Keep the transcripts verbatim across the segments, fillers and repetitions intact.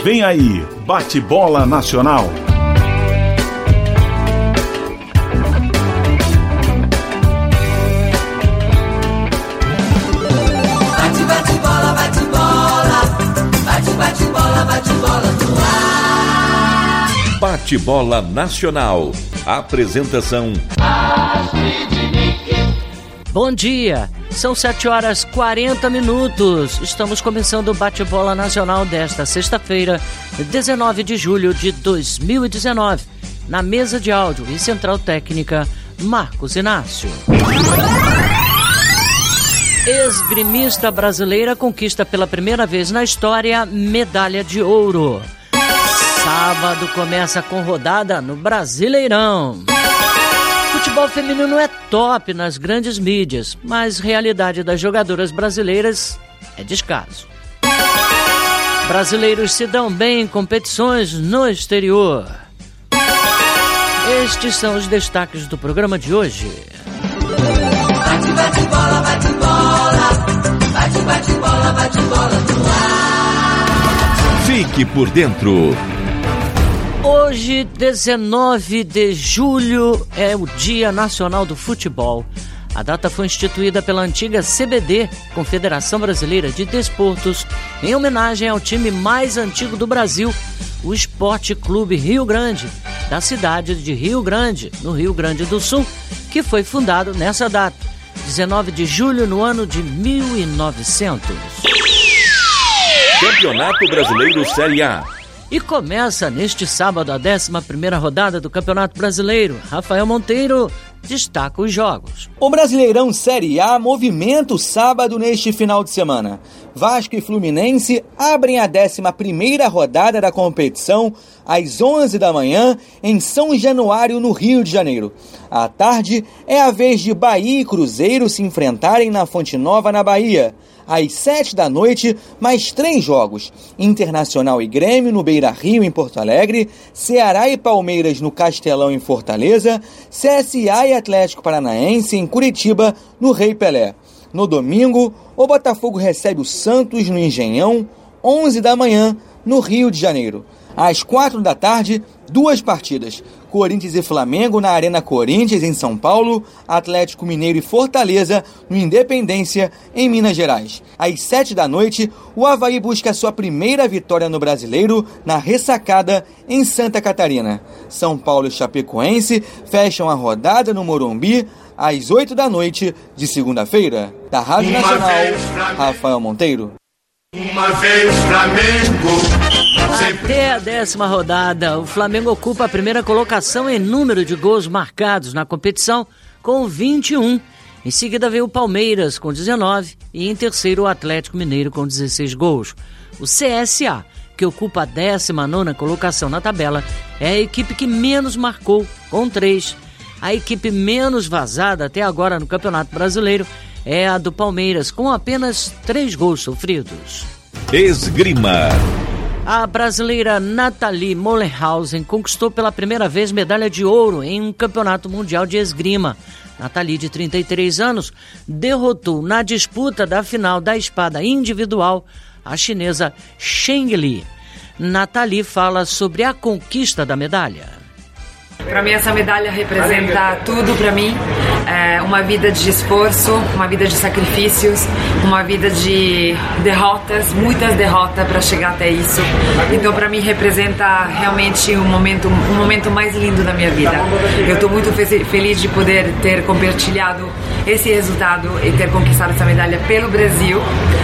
Vem aí, Bate-Bola Nacional. Bate, bate, bola, bate, bola. Bate, bate, bola, bate, bola no ar. Bate-Bola Nacional. Apresentação. Bom dia, são sete horas e quarenta minutos. Estamos começando o Bate-Bola Nacional desta sexta-feira, dezenove de julho de dois mil e dezenove. Na mesa de áudio e central técnica, Marcos Inácio. Esgrimista brasileira conquista pela primeira vez na história medalha de ouro. Sábado começa com rodada no Brasileirão. Futebol feminino é top nas grandes mídias, mas realidade das jogadoras brasileiras é descaso. Brasileiros se dão bem em competições no exterior. Estes são os destaques do programa de hoje. Bate, bate, bola, bate, bola. Bate, bate, bola, bate, bola no ar. Fique por dentro. Hoje, dezenove de julho, é o Dia Nacional do Futebol. A data foi instituída pela antiga C B D, Confederação Brasileira de Desportos, em homenagem ao time mais antigo do Brasil, o Esporte Clube Rio Grande, da cidade de Rio Grande, no Rio Grande do Sul, que foi fundado nessa data, dezenove de julho, no ano de mil e novecentos. Campeonato Brasileiro Série A. E começa neste sábado a décima primeira rodada do Campeonato Brasileiro. Rafael Monteiro destaca os jogos. O Brasileirão Série A movimenta o sábado neste final de semana. Vasco e Fluminense abrem a décima primeira rodada da competição às onze da manhã em São Januário, no Rio de Janeiro. À tarde é a vez de Bahia e Cruzeiro se enfrentarem na Fonte Nova, na Bahia. Às sete da noite, mais três jogos. Internacional e Grêmio no Beira-Rio, em Porto Alegre, Ceará e Palmeiras no Castelão, em Fortaleza, C S A e Atlético Paranaense em Curitiba, no Rei Pelé. No domingo, o Botafogo recebe o Santos no Engenhão, onze da manhã, no Rio de Janeiro. Às quatro da tarde, duas partidas. Corinthians e Flamengo na Arena Corinthians, em São Paulo, Atlético Mineiro e Fortaleza no Independência, em Minas Gerais. Às sete da noite, o Avaí busca sua primeira vitória no Brasileiro na Ressacada, em Santa Catarina. São Paulo e Chapecoense fecham a rodada no Morumbi às oito da noite de segunda-feira. Da Rádio Uma Nacional, Rafael Monteiro. Uma vez Flamengo. Até a décima rodada, o Flamengo ocupa a primeira colocação em número de gols marcados na competição, com vinte e um. Em seguida veio o Palmeiras, com dezenove, e em terceiro o Atlético Mineiro, com dezesseis gols. O C S A, que ocupa a décima nona colocação na tabela, é a equipe que menos marcou, com três. A equipe menos vazada até agora no Campeonato Brasileiro é a do Palmeiras, com apenas três gols sofridos. Esgrima. A brasileira Nathalie Mollenhausen conquistou pela primeira vez medalha de ouro em um campeonato mundial de esgrima. Nathalie, de trinta e três anos, derrotou na disputa da final da espada individual a chinesa Cheng Li. Nathalie fala sobre a conquista da medalha. Para mim essa medalha representa tudo para mim, é uma vida de esforço, uma vida de sacrifícios, uma vida de derrotas, muitas derrotas para chegar até isso. Então para mim representa realmente um momento, um momento mais lindo da minha vida. Eu estou muito feliz de poder ter compartilhado esse resultado e ter conquistado essa medalha pelo Brasil.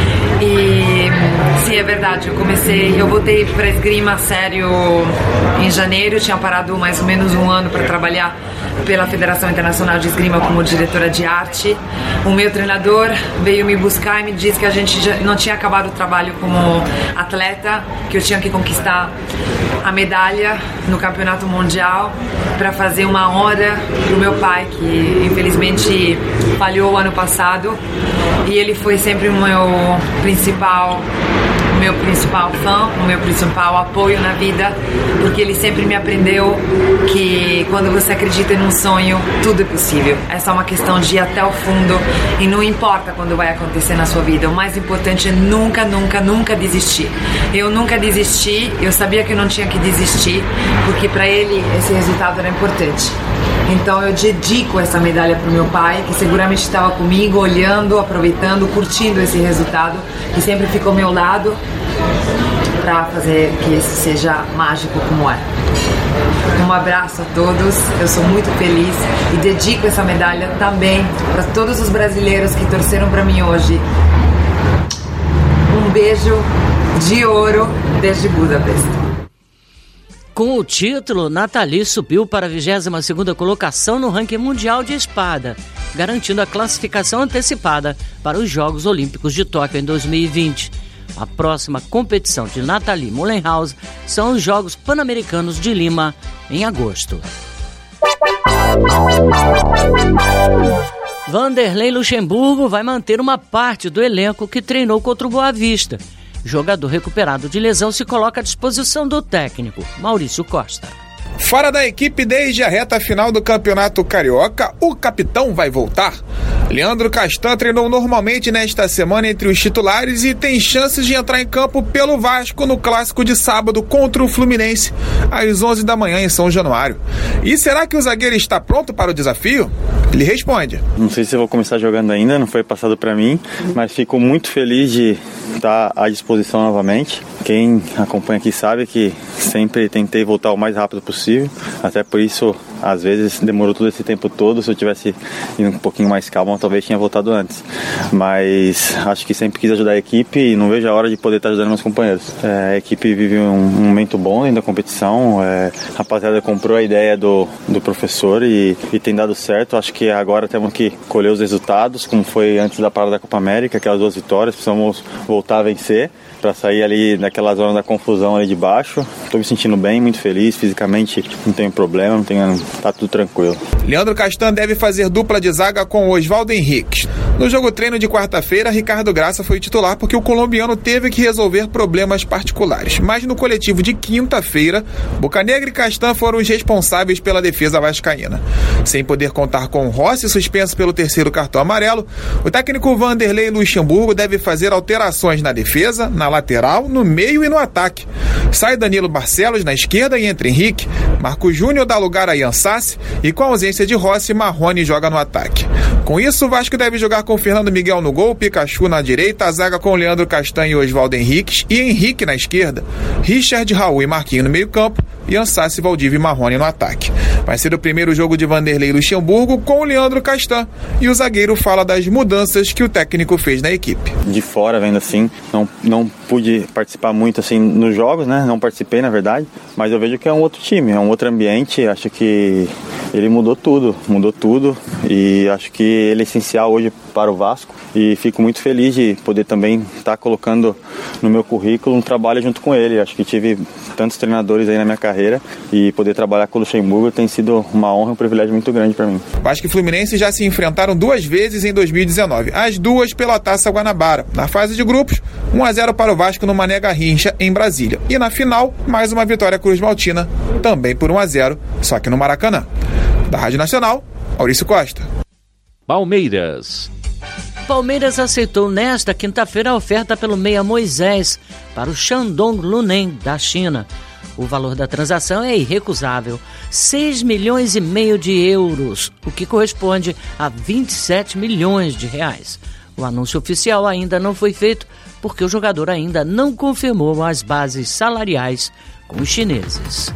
E sim, é verdade, eu comecei, eu voltei para esgrima sério em janeiro, eu tinha parado mais ou menos um ano para trabalhar pela Federação Internacional de Esgrima como diretora de arte. O meu treinador veio me buscar e me disse que a gente já não tinha acabado o trabalho como atleta, que eu tinha que conquistar a medalha no campeonato mundial para fazer uma honra para o meu pai, que infelizmente falhou ano passado, e ele foi sempre o meu principal o meu principal fã, o meu principal apoio na vida, porque ele sempre me aprendeu que quando você acredita em um sonho, tudo é possível. É só uma questão de ir até o fundo e não importa quando vai acontecer na sua vida. O mais importante é nunca, nunca, nunca desistir. Eu nunca desisti, eu sabia que eu não tinha que desistir, porque para ele esse resultado era importante. Então eu dedico essa medalha para o meu pai, que seguramente estava comigo, olhando, aproveitando, curtindo esse resultado, que sempre ficou ao meu lado para fazer que esse seja mágico como é. Um abraço a todos, eu sou muito feliz e dedico essa medalha também para todos os brasileiros que torceram para mim hoje. Um beijo de ouro desde Budapeste. Com o título, Nathalie subiu para a vigésima segunda colocação no ranking mundial de espada, garantindo a classificação antecipada para os Jogos Olímpicos de Tóquio em dois mil e vinte. A próxima competição de Nathalie Mullenhaus são os Jogos Pan-Americanos de Lima, em agosto. Vanderlei Luxemburgo vai manter uma parte do elenco que treinou contra o Boa Vista. Jogador recuperado de lesão se coloca à disposição do técnico, Maurício Costa. Fora da equipe desde a reta final do Campeonato Carioca, o capitão vai voltar. Leandro Castan treinou normalmente nesta semana entre os titulares e tem chances de entrar em campo pelo Vasco no clássico de sábado contra o Fluminense, às onze da manhã em São Januário. E será que o zagueiro está pronto para o desafio? Ele responde: Não sei se eu vou começar jogando ainda, não foi passado para mim, mas fico muito feliz de estar à disposição novamente. Quem acompanha aqui sabe que sempre tentei voltar o mais rápido possível, até por isso às vezes demorou todo esse tempo todo. Se eu tivesse ido um pouquinho mais calmo, talvez tinha voltado antes, mas acho que sempre quis ajudar a equipe e não vejo a hora de poder estar ajudando meus companheiros. É, a equipe vive um, um momento bom dentro da competição, é, a rapaziada comprou a ideia do, do professor e, e tem dado certo. Acho que agora temos que colher os resultados, como foi antes da parada da Copa América, aquelas duas vitórias, precisamos voltar a vencer para sair ali daquela zona da confusão ali de baixo. Estou me sentindo bem, muito feliz, fisicamente não tenho problema, não tenho, tá tudo tranquilo. Leandro Castan deve fazer dupla de zaga com o Oswaldo Henrique. No jogo treino de quarta-feira, Ricardo Graça foi titular porque o colombiano teve que resolver problemas particulares. Mas no coletivo de quinta-feira, Bocanegra e Castan foram os responsáveis pela defesa vascaína. Sem poder contar com o Rossi, suspenso pelo terceiro cartão amarelo, o técnico Vanderlei Luxemburgo deve fazer alterações na defesa, na lateral, no meio e no ataque. Sai Danilo Barcelos na esquerda e entra Henrique. Marco Júnior dá lugar a Ian Sassi e com a ausência de Rossi, Marrone joga no ataque. Com isso, o Vasco deve jogar com Fernando Miguel no gol, Pikachu na direita, a zaga com Leandro Castan e Oswaldo Henriques e Henrique na esquerda, Richard, Raul e Marquinhos no meio campo, Ian Sassi, Valdívia e Marrone no ataque. Vai ser o primeiro jogo de Vanderlei Luxemburgo com o Leandro Castan e o zagueiro fala das mudanças que o técnico fez na equipe. De fora, vendo assim, não, não pude participar muito assim nos jogos, né? Não participei, na verdade, mas eu vejo que é um outro time, é um outro ambiente. Acho que ele mudou tudo, mudou tudo e acho que ele é essencial hoje para o Vasco e fico muito feliz de poder também estar colocando no meu currículo um trabalho junto com ele. Acho que tive tantos treinadores aí na minha carreira e poder trabalhar com o Luxemburgo tem sido uma honra e um privilégio muito grande para mim. Vasco e Fluminense já se enfrentaram duas vezes em dois mil e dezenove, as duas pela Taça Guanabara. Na fase de grupos, um a zero para o Vasco no Mané Garrincha, em Brasília. E na final, mais uma vitória Cruz Maltina, também por um a zero, só que no Maracanã. Da Rádio Nacional, Maurício Costa. Palmeiras. Palmeiras aceitou nesta quinta-feira a oferta pelo meia Moisés para o Shandong Luneng, da China. O valor da transação é irrecusável, seis milhões e meio de euros, o que corresponde a vinte e sete milhões de reais. O anúncio oficial ainda não foi feito porque o jogador ainda não confirmou as bases salariais com os chineses.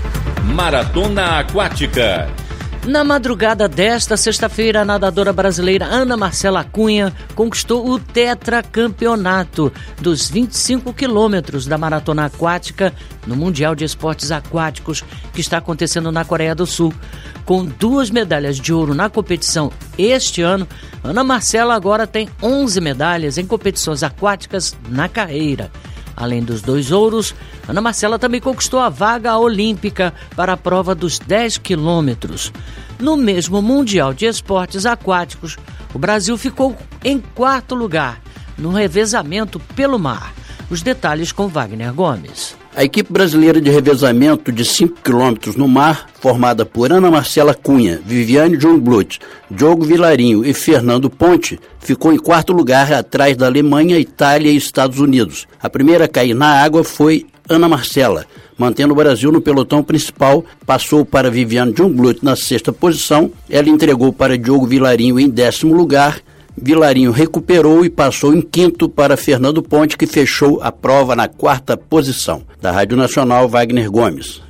Maratona Aquática. Na madrugada desta sexta-feira, a nadadora brasileira Ana Marcela Cunha conquistou o tetracampeonato dos vinte e cinco quilômetros da maratona aquática no Mundial de Esportes Aquáticos que está acontecendo na Coreia do Sul. Com duas medalhas de ouro na competição este ano, Ana Marcela agora tem onze medalhas em competições aquáticas na carreira. Além dos dois ouros, Ana Marcela também conquistou a vaga olímpica para a prova dos dez quilômetros. No mesmo Mundial de Esportes Aquáticos, o Brasil ficou em quarto lugar no revezamento pelo mar. Os detalhes com Wagner Gomes. A equipe brasileira de revezamento de cinco quilômetros no mar, formada por Ana Marcela Cunha, Viviane Jungblut, Diogo Vilarinho e Fernando Ponte, ficou em quarto lugar atrás da Alemanha, Itália e Estados Unidos. A primeira a cair na água foi Ana Marcela, mantendo o Brasil no pelotão principal, passou para Viviane Jungblut na sexta posição, ela entregou para Diogo Vilarinho em décimo lugar, Vilarinho recuperou e passou em quinto para Fernando Ponte, que fechou a prova na quarta posição. Da Rádio Nacional, Wagner Gomes.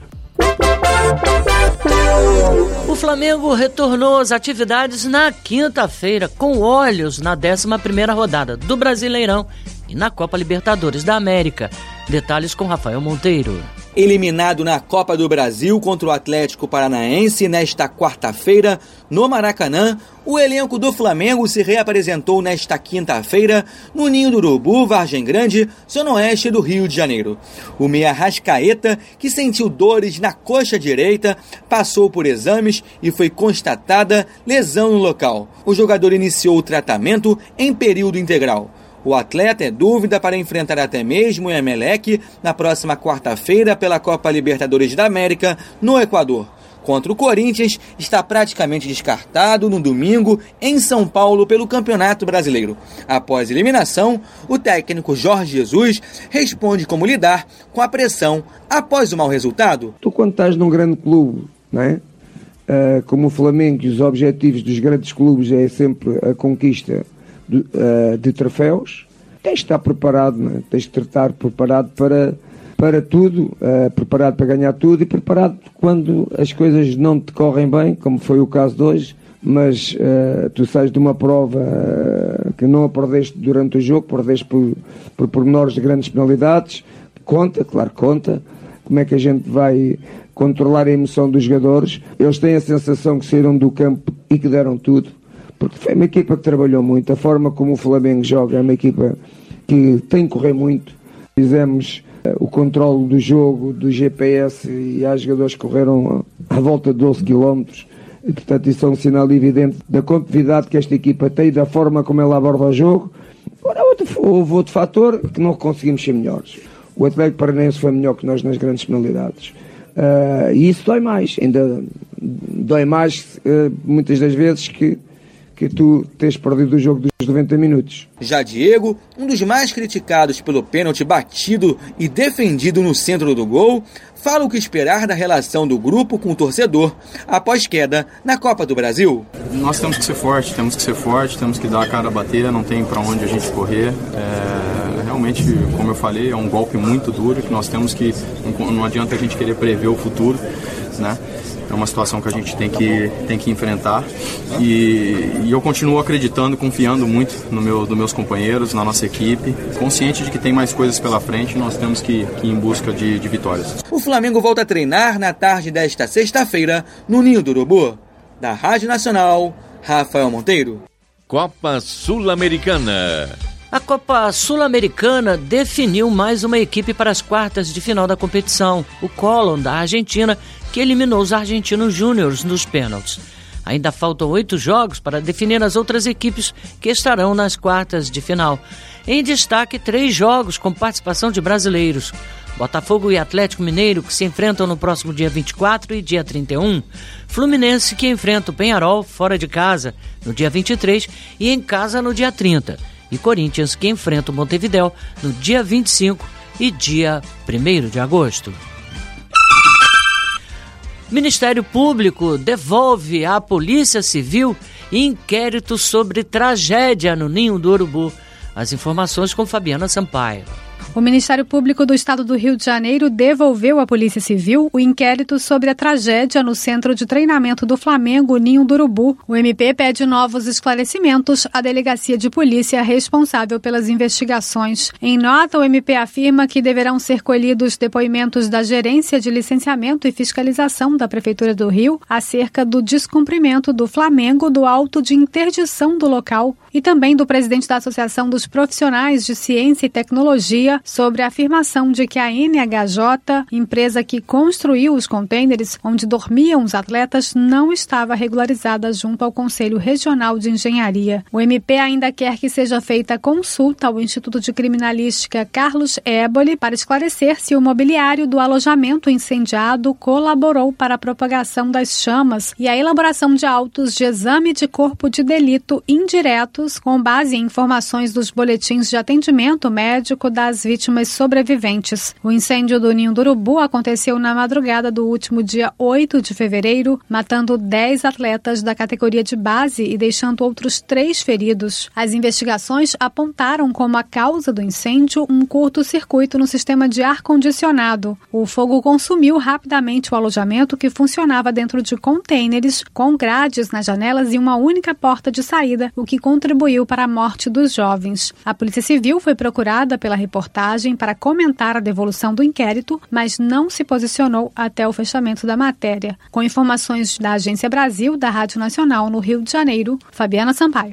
O Flamengo retornou às atividades na quinta-feira, com olhos na décima primeira rodada do Brasileirão e na Copa Libertadores da América. Detalhes com Rafael Monteiro. Eliminado na Copa do Brasil contra o Atlético Paranaense nesta quarta-feira, no Maracanã, o elenco do Flamengo se reapresentou nesta quinta-feira no Ninho do Urubu, Vargem Grande, zona oeste do Rio de Janeiro. O meia Arrascaeta, que sentiu dores na coxa direita, passou por exames e foi constatada lesão no local. O jogador iniciou o tratamento em período integral. O atleta é dúvida para enfrentar até mesmo o Emelec na próxima quarta-feira pela Copa Libertadores da América, no Equador. Contra o Corinthians, está praticamente descartado no domingo em São Paulo pelo Campeonato Brasileiro. Após eliminação, o técnico Jorge Jesus responde como lidar com a pressão após o mau resultado. Tu, quando estás num grande clube, não é? Uh, como o Flamengo, e os objetivos dos grandes clubes é sempre a conquista De, uh, de troféus, tens de estar preparado, né? Tens de estar preparado para, para tudo, uh, preparado para ganhar tudo e preparado quando as coisas não te correm bem, como foi o caso de hoje, mas uh, tu sais de uma prova uh, que não a perdeste durante o jogo, perdeste por, por pormenores de grandes penalidades, conta, claro conta, como é que a gente vai controlar a emoção dos jogadores. Eles têm a sensação que saíram do campo e que deram tudo, porque foi uma equipa que trabalhou muito. A forma como o Flamengo joga é uma equipa que tem que correr muito. Fizemos uh, o controle do jogo, do G P S, e há jogadores que correram à volta de doze quilómetros. E, portanto, isso é um sinal evidente da competitividade que esta equipa tem e da forma como ela aborda o jogo. Agora, outro, houve outro fator que não conseguimos ser melhores. O Atlético Paranaense foi melhor que nós nas grandes penalidades. Uh, e isso dói mais. Ainda dói mais, uh, muitas das vezes, que que tu tens perdido o jogo dos noventa minutos. Já Diego, um dos mais criticados pelo pênalti batido e defendido no centro do gol, fala o que esperar da relação do grupo com o torcedor após queda na Copa do Brasil. Nós temos que ser forte, temos que ser forte, temos que dar a cara a bater, não tem para onde a gente correr. É, realmente, como eu falei, é um golpe muito duro que nós temos que, não adianta a gente querer prever o futuro, né? É uma situação que a gente tem que, tem que enfrentar e, e eu continuo acreditando, confiando muito no meu, nos meus companheiros, na nossa equipe, consciente de que tem mais coisas pela frente e nós temos que, que ir em busca de, de vitórias. O Flamengo volta a treinar na tarde desta sexta-feira no Ninho do Urubu. Da Rádio Nacional, Rafael Monteiro. Copa Sul-Americana. A Copa Sul-Americana definiu mais uma equipe para as quartas de final da competição, o Colón da Argentina, que eliminou os argentinos júniores nos pênaltis. Ainda faltam oito jogos para definir as outras equipes que estarão nas quartas de final. Em destaque, três jogos com participação de brasileiros. Botafogo e Atlético Mineiro, que se enfrentam no próximo dia vinte e quatro e dia trinta e um. Fluminense, que enfrenta o Peñarol fora de casa no dia vinte e três e em casa no dia trinta. E Corinthians, que enfrenta o Montevidéu no dia vinte e cinco e dia primeiro de agosto. Ministério Público devolve à Polícia Civil inquérito sobre tragédia no Ninho do Urubu. As informações com Fabiana Sampaio. O Ministério Público do Estado do Rio de Janeiro devolveu à Polícia Civil o inquérito sobre a tragédia no Centro de Treinamento do Flamengo, Ninho do Urubu. O M P pede novos esclarecimentos à Delegacia de Polícia responsável pelas investigações. Em nota, o M P afirma que deverão ser colhidos depoimentos da Gerência de Licenciamento e Fiscalização da Prefeitura do Rio acerca do descumprimento do Flamengo do auto de interdição do local e também do presidente da Associação dos Profissionais de Ciência e Tecnologia, dia sobre a afirmação de que a N H J, empresa que construiu os contêineres onde dormiam os atletas, não estava regularizada junto ao Conselho Regional de Engenharia. O M P ainda quer que seja feita consulta ao Instituto de Criminalística Carlos Éboli para esclarecer se o mobiliário do alojamento incendiado colaborou para a propagação das chamas e a elaboração de autos de exame de corpo de delito indiretos com base em informações dos boletins de atendimento médico das vítimas sobreviventes. O incêndio do Ninho do Urubu aconteceu na madrugada do último dia oito de fevereiro, matando dez atletas da categoria de base e deixando outros três feridos. As investigações apontaram como a causa do incêndio um curto-circuito no sistema de ar-condicionado. O fogo consumiu rapidamente o alojamento, que funcionava dentro de contêineres com grades nas janelas e uma única porta de saída, o que contribuiu para a morte dos jovens. A Polícia Civil foi procurada pela reportagem para comentar a devolução do inquérito, mas não se posicionou até o fechamento da matéria. Com informações da Agência Brasil, da Rádio Nacional no Rio de Janeiro, Fabiana Sampaio.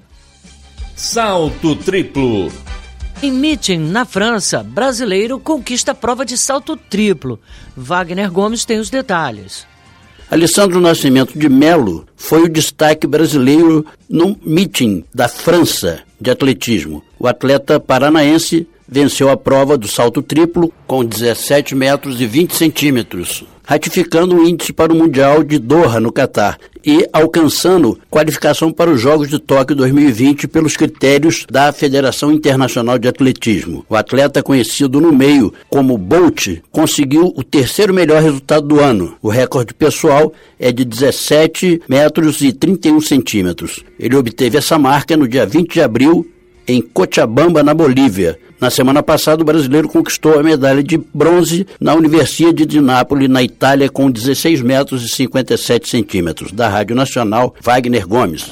Salto triplo. Em Meeting, na França, brasileiro conquista a prova de salto triplo. Wagner Gomes tem os detalhes. Alessandro Nascimento de Melo foi o destaque brasileiro no Meeting da França de atletismo. O atleta paranaense venceu a prova do salto triplo com dezessete metros e vinte centímetros, ratificando o índice para o Mundial de Doha, no Catar, e alcançando qualificação para os Jogos de Tóquio dois mil e vinte pelos critérios da Federação Internacional de Atletismo. O atleta, conhecido no meio como Bolt, conseguiu o terceiro melhor resultado do ano. O recorde pessoal é de dezessete metros e trinta e um centímetros. Ele obteve essa marca no dia vinte de abril em Cochabamba, na Bolívia. Na semana passada, o brasileiro conquistou a medalha de bronze na Universidade de Nápoles, na Itália, com dezesseis metros e cinquenta e sete centímetros. Da Rádio Nacional, Wagner Gomes.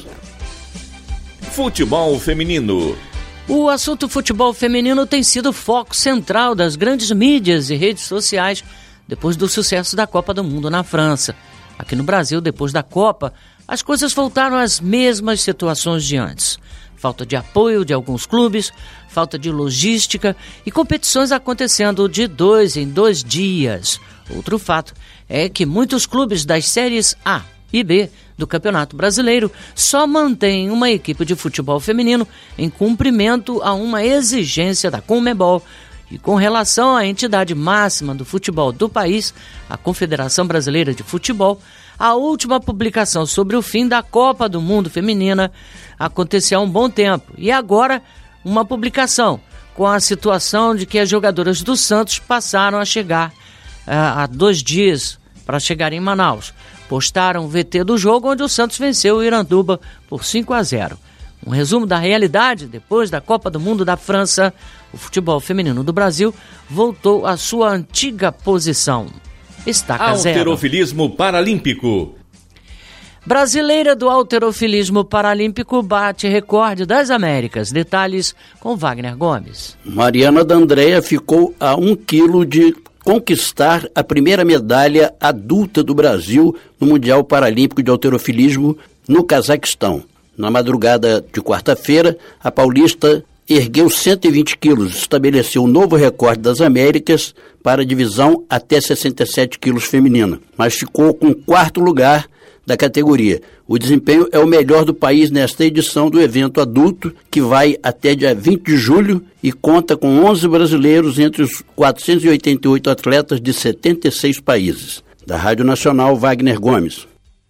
Futebol feminino. O assunto futebol feminino tem sido foco central das grandes mídias e redes sociais depois do sucesso da Copa do Mundo na França. Aqui no Brasil, depois da Copa, as coisas voltaram às mesmas situações de antes. Falta de apoio de alguns clubes, falta de logística e competições acontecendo de dois em dois dias. Outro fato é que muitos clubes das séries A e B do Campeonato Brasileiro só mantêm uma equipe de futebol feminino em cumprimento a uma exigência da Conmebol. E com relação à entidade máxima do futebol do país, a Confederação Brasileira de Futebol, a última publicação sobre o fim da Copa do Mundo Feminina aconteceu há um bom tempo. E agora, uma publicação com a situação de que as jogadoras do Santos passaram a chegar uh, há dois dias para chegar em Manaus. Postaram o V T do jogo onde o Santos venceu o Iranduba por cinco a zero. Um resumo da realidade: depois da Copa do Mundo da França, o futebol feminino do Brasil voltou à sua antiga posição. Estaca zero. Halterofilismo paralímpico. Brasileira do halterofilismo paralímpico bate recorde das Américas. Detalhes com Wagner Gomes. Mariana D'Andrea ficou a um quilo de conquistar a primeira medalha adulta do Brasil no Mundial Paralímpico de Halterofilismo no Cazaquistão. Na madrugada de quarta-feira, a paulista ergueu cento e vinte quilos, estabeleceu um novo recorde das Américas para a divisão até sessenta e sete quilos feminina, mas ficou com o quarto lugar da categoria. O desempenho é o melhor do país nesta edição do evento adulto, que vai até dia vinte de julho e conta com onze brasileiros entre os quatrocentos e oitenta e oito atletas de setenta e seis países. Da Rádio Nacional, Wagner Gomes.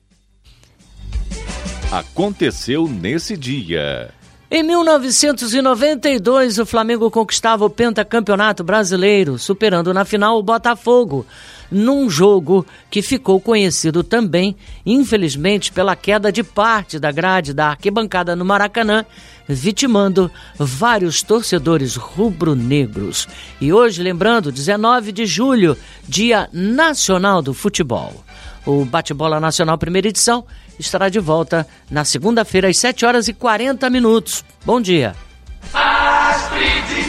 Aconteceu nesse dia. Em mil novecentos e noventa e dois, o Flamengo conquistava o pentacampeonato brasileiro, superando na final o Botafogo, num jogo que ficou conhecido também, infelizmente, pela queda de parte da grade da arquibancada no Maracanã, vitimando vários torcedores rubro-negros. E hoje, lembrando, dezenove de julho, Dia Nacional do Futebol. O Bate-Bola Nacional primeira edição estará de volta na segunda-feira às sete horas e quarenta minutos. Bom dia. Bate,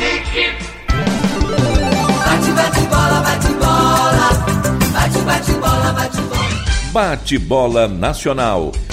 bate, bola, bate, bola. Bate, bate, bola, bate, bola. Bate-Bola Nacional.